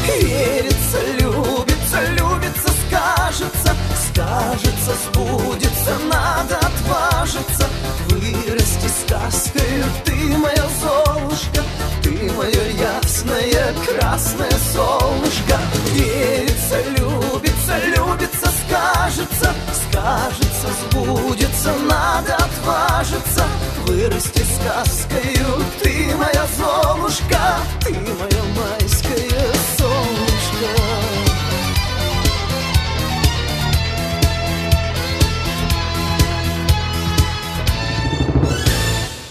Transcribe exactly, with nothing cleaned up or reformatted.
Верится, любится, любится, скажется, скажется, сбудется, надо отважиться. Вырасти сказкою, ты моя Золушка, ты мое ясное красное солнышко. Верится, любится, любится, скажется, скажется, сбудется, надо отважиться. Вырасти сказкою, ты моя Золушка, ты моя майская